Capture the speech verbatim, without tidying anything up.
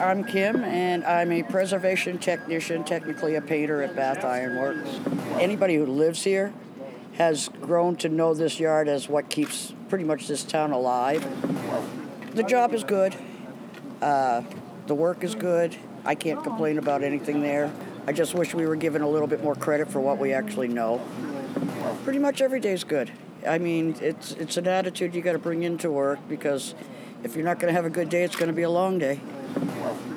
I'm Kim, and I'm a preservation technician, technically a painter at Bath Iron Works. Anybody who lives here has grown to know this yard as what keeps pretty much this town alive. The job is good. Uh, the work is good. I can't complain about anything there. I just wish we were given a little bit more credit for what we actually know. Pretty much every day's good. I mean, it's it's an attitude you got to bring into work, because if you're not going to have a good day, it's going to be a long day.